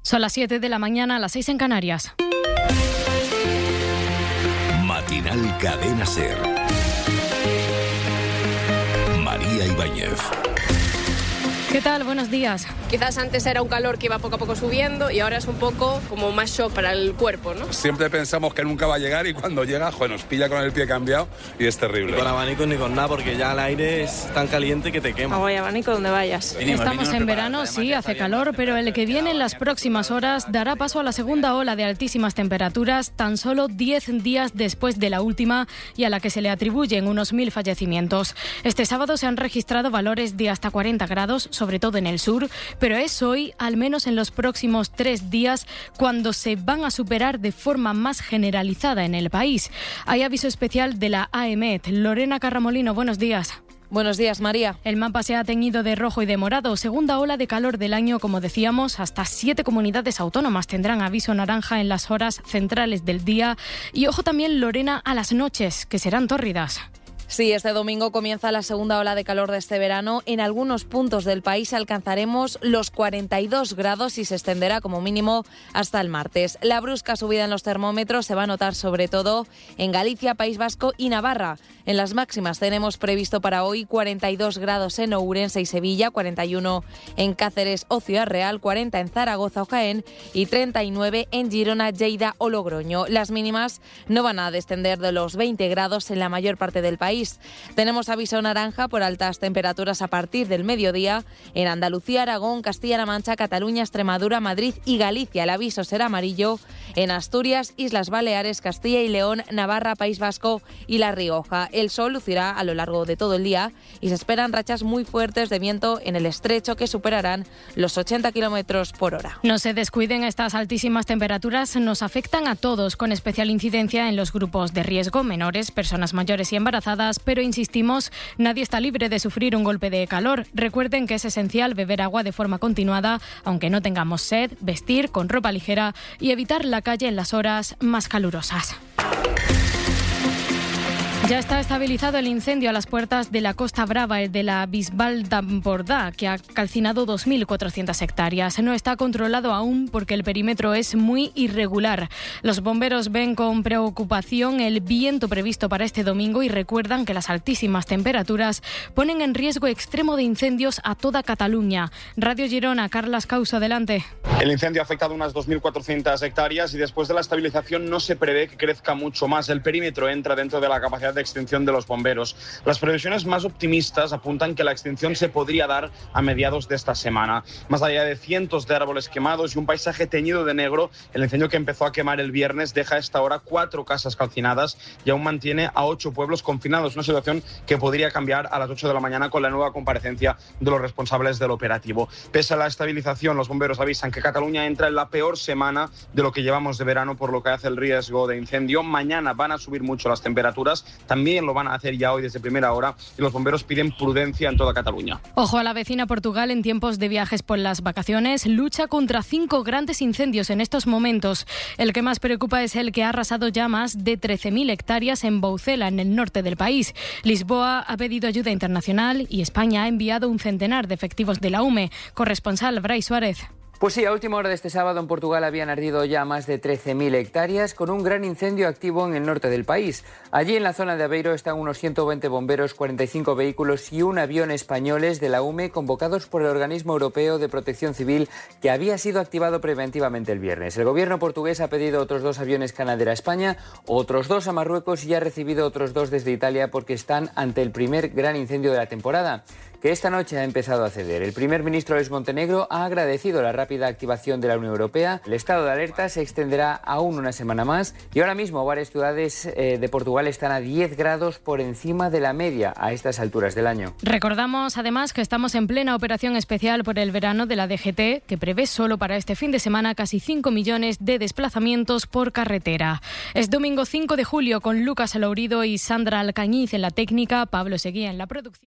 Son las 7 de la mañana, las 6 en Canarias. Matinal Cadena SER. María Ibáñez. ¿Qué tal? Buenos días. Quizás antes era un calor que iba poco a poco subiendo y ahora es un poco como más shock para el cuerpo, ¿no? Siempre pensamos que nunca va a llegar y cuando llega, nos pilla con el pie cambiado y es terrible. Ni con abanico ni con nada, porque ya el aire es tan caliente que te quema. No voy a abanico donde vayas. Estamos en verano, sí, hace calor, pero el que viene en las próximas horas dará paso a la segunda ola de altísimas temperaturas, tan solo 10 días después de la última y a la que se le atribuyen unos 1.000 fallecimientos. Este sábado se han registrado valores de hasta 40 grados, sobre todo en el sur, pero es hoy, al menos en los próximos 3 días, cuando se van a superar de forma más generalizada en el país. Hay aviso especial de la AEMET. Lorena Carramolino, buenos días. Buenos días, María. El mapa se ha teñido de rojo y de morado. Segunda ola de calor del año, como decíamos, hasta 7 comunidades autónomas tendrán aviso naranja en las horas centrales del día. Y ojo también, Lorena, a las noches, que serán tórridas. Sí, este domingo comienza la segunda ola de calor de este verano. En algunos puntos del país alcanzaremos los 42 grados y se extenderá como mínimo hasta el martes. La brusca subida en los termómetros se va a notar sobre todo en Galicia, País Vasco y Navarra. En las máximas tenemos previsto para hoy 42 grados en Ourense y Sevilla, 41 en Cáceres o Ciudad Real, 40 en Zaragoza o Jaén y 39 en Girona, Lleida o Logroño. Las mínimas no van a descender de los 20 grados en la mayor parte del país. Tenemos aviso naranja por altas temperaturas a partir del mediodía en Andalucía, Aragón, Castilla-La Mancha, Cataluña, Extremadura, Madrid y Galicia. El aviso será amarillo en Asturias, Islas Baleares, Castilla y León, Navarra, País Vasco y La Rioja. El sol lucirá a lo largo de todo el día y se esperan rachas muy fuertes de viento en el estrecho que superarán los 80 kilómetros por hora. No se descuiden, estas altísimas temperaturas nos afectan a todos, con especial incidencia en los grupos de riesgo, menores, personas mayores y embarazadas, pero insistimos, nadie está libre de sufrir un golpe de calor. Recuerden que es esencial beber agua de forma continuada, aunque no tengamos sed, vestir con ropa ligera y evitar la calle en las horas más calurosas. Ya está estabilizado el incendio a las puertas de la Costa Brava, el de la Bisbal d'Empordà, que ha calcinado 2.400 hectáreas. No está controlado aún porque el perímetro es muy irregular. Los bomberos ven con preocupación el viento previsto para este domingo y recuerdan que las altísimas temperaturas ponen en riesgo extremo de incendios a toda Cataluña. Radio Girona, Carla Escauso, adelante. El incendio ha afectado unas 2.400 hectáreas y después de la estabilización no se prevé que crezca mucho más. El perímetro entra dentro de la capacidad de extinción de los bomberos. Las previsiones más optimistas apuntan que la extinción se podría dar a mediados de esta semana. Más allá de cientos de árboles quemados y un paisaje teñido de negro, el incendio que empezó a quemar el viernes deja a esta hora 4 casas calcinadas y aún mantiene a 8 pueblos confinados. Una situación que podría cambiar a las 8 de la mañana con la nueva comparecencia de los responsables del operativo. Pese a la estabilización, los bomberos avisan que Cataluña entra en la peor semana de lo que llevamos de verano, por lo que hace el riesgo de incendio. Mañana van a subir mucho las temperaturas. También lo van a hacer ya hoy desde primera hora y los bomberos piden prudencia en toda Cataluña. Ojo a la vecina Portugal en tiempos de viajes por las vacaciones. Lucha contra 5 grandes incendios en estos momentos. El que más preocupa es el que ha arrasado ya más de 13.000 hectáreas en Boucela, en el norte del país. Lisboa ha pedido ayuda internacional y España ha enviado un centenar de efectivos de la UME. Corresponsal Brais Suárez. Pues sí, a última hora de este sábado en Portugal habían ardido ya más de 13.000 hectáreas con un gran incendio activo en el norte del país. Allí en la zona de Aveiro están unos 120 bomberos, 45 vehículos y un avión españoles de la UME convocados por el Organismo Europeo de Protección Civil que había sido activado preventivamente el viernes. El gobierno portugués ha pedido otros 2 aviones Canadair a España, otros 2 a Marruecos y ha recibido otros 2 desde Italia porque están ante el primer gran incendio de la temporada, que esta noche ha empezado a ceder. El primer ministro Luis Montenegro ha agradecido la rápida activación de la Unión Europea. El estado de alerta se extenderá aún una semana más y ahora mismo varias ciudades de Portugal están a 10 grados por encima de la media a estas alturas del año. Recordamos además que estamos en plena operación especial por el verano de la DGT, que prevé solo para este fin de semana casi 5 millones de desplazamientos por carretera. Es domingo 5 de julio con Lucas Alourido y Sandra Alcañiz en la técnica, Pablo Seguía en la producción.